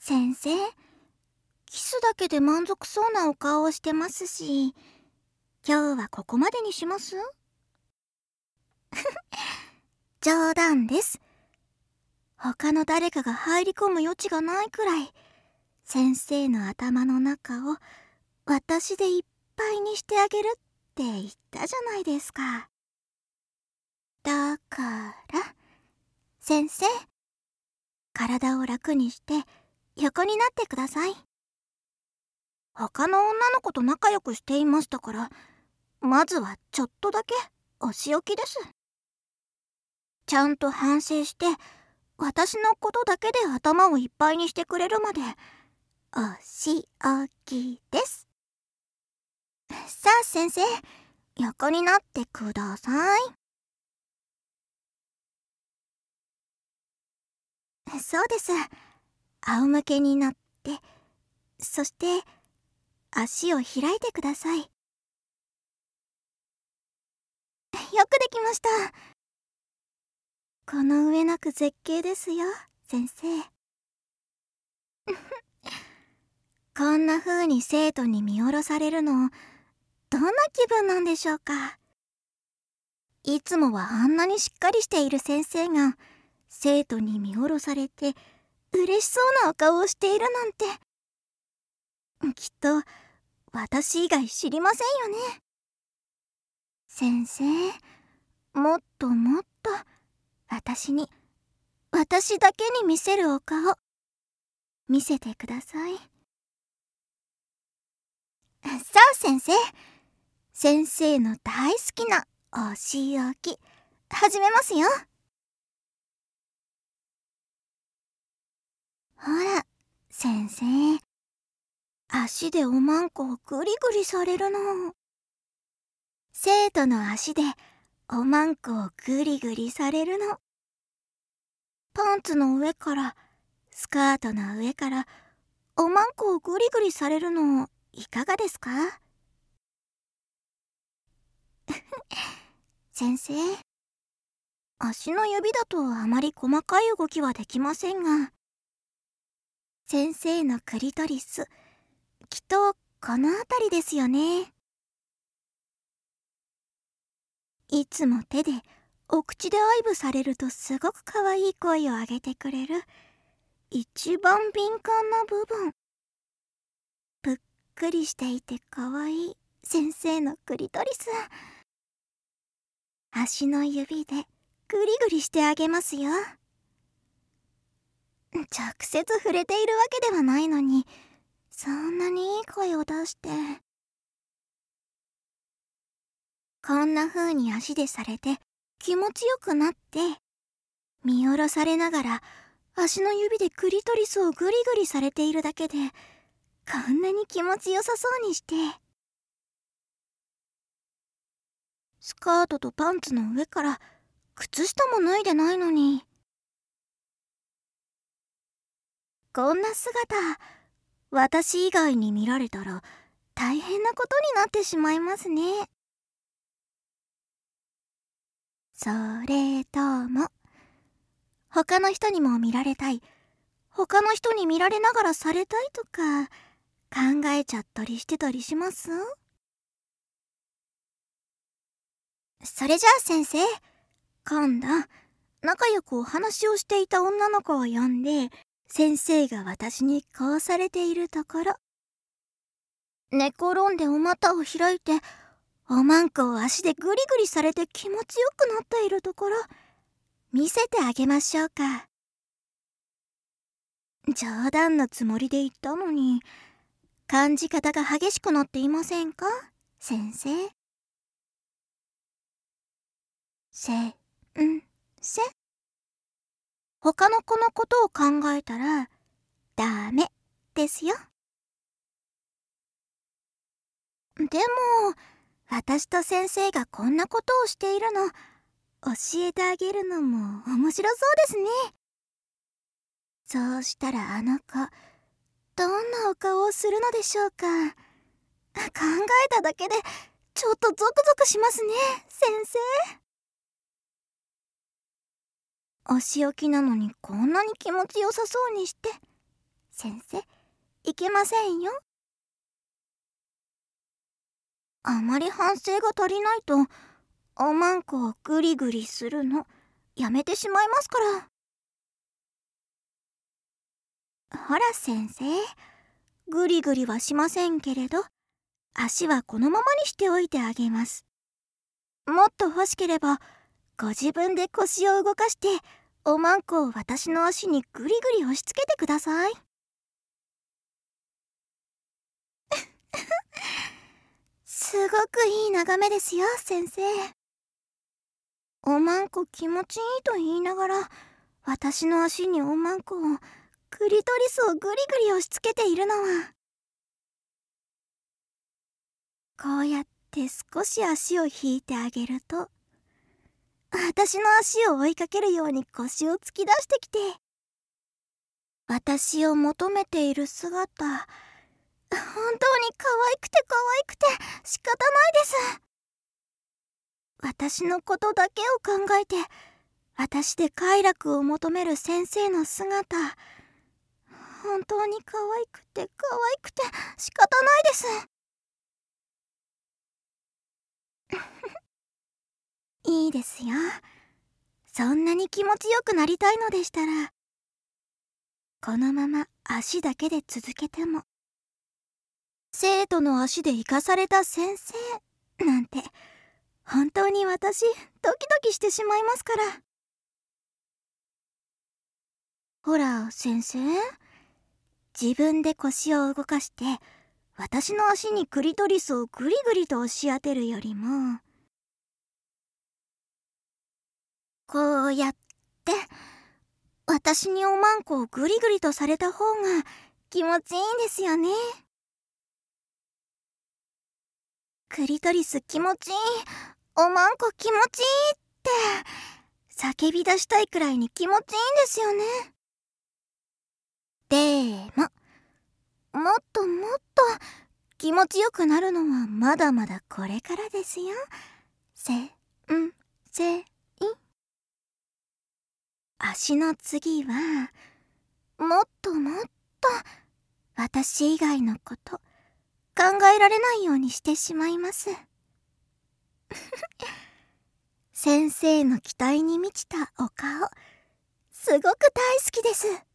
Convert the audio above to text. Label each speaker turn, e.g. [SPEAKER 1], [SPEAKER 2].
[SPEAKER 1] 先生、キスだけで満足そうなお顔をしてますし、今日はここまでにします？冗談です。他の誰かが入り込む余地がないくらい、先生の頭の中を私でいっぱいにしてあげるって言ったじゃないですか。だから、先生、体を楽にして横になってください。他の女の子と仲良くしていましたから、まずはちょっとだけお仕置きです。ちゃんと反省して、私のことだけで頭をいっぱいにしてくれるまで、お仕置きです。さあ先生、横になってください。そうです。仰向けになって、そして足を開いてください。よくできました。この上なく絶景ですよ、先生。こんな風に生徒に見下ろされるの、どんな気分なんでしょうか。いつもはあんなにしっかりしている先生が、生徒に見下ろされて嬉しそうなお顔をしているなんて、きっと私以外知りませんよね。先生、もっともっと私だけに見せるお顔見せてください。さあ先生の大好きなお仕置き始めますよ。ほら先生、足でおまんこをグリグリされるの。生徒の足でおまんこをグリグリされるの。パンツの上からスカートの上からおまんこをグリグリされるのいかがですか？先生、足の指だとあまり細かい動きはできませんが、先生のクリトリス、きっとこの辺りですよね。いつも手でお口で愛撫されるとすごく可愛い声を上げてくれる一番敏感な部分。ぷっくりしていて可愛い先生のクリトリス。足の指でグリグリしてあげますよ。直接触れているわけではないのに、そんなにいい声を出して。こんな風に足でされて気持ちよくなって、見下ろされながら足の指でクリトリスをグリグリされているだけで、こんなに気持ちよさそうにして、スカートとパンツの上から靴下も脱いでないのに、こんな姿、私以外に見られたら大変なことになってしまいますね。それとも、他の人にも見られたい、他の人に見られながらされたいとか考えちゃったりしてたりします？それじゃあ先生、今度仲良くお話をしていた女の子を呼んで、先生が私にこうされているところ、寝転んでお股を開いておまんこを足でグリグリされて気持ちよくなっているところ見せてあげましょうか。冗談のつもりで言ったのに、感じ方が激しくなっていませんか、先生？せ他の子のことを考えたらダメですよ。でも私と先生がこんなことをしているの教えてあげるのも面白そうですね。そうしたらあの子どんなお顔をするのでしょうか。考えただけでちょっとゾクゾクしますね、先生。お仕置きなのにこんなに気持ちよさそうにして、 先生、いけませんよ。あまり反省が足りないと、おまんこをグリグリするのやめてしまいますから。ほら先生、グリグリはしませんけれど、足はこのままにしておいてあげます。もっと欲しければ、ご自分で腰を動かして、おまんこを私の足にグリグリ押し付けてください。すごくいい眺めですよ、先生。おまんこ気持ちいいと言いながら、私の足におまんこを、クリトリスをグリグリ押し付けているのは、こうやって少し足を引いてあげると、私の足を追いかけるように腰を突き出してきて、私を求めている姿、本当に可愛くて可愛くて仕方ないです。私のことだけを考えて、私で快楽を求める先生の姿、本当に可愛くて可愛くて仕方ないです。いいですよ。そんなに気持ちよくなりたいのでしたら、このまま足だけで続けても、生徒の足で生かされた先生なんて、本当に私ドキドキしてしまいますから。ほら先生、自分で腰を動かして私の足にクリトリスをグリグリと押し当てるよりも、こうやって私におまんこをグリグリとされた方が気持ちいいんですよね。クリトリス気持ちいい、おまんこ気持ちいいって叫び出したいくらいに気持ちいいんですよね。でも、もっともっと気持ちよくなるのはまだまだこれからですよ。先生。足の次は、もっともっと私以外のこと考えられないようにしてしまいます。先生の期待に満ちたお顔、すごく大好きです。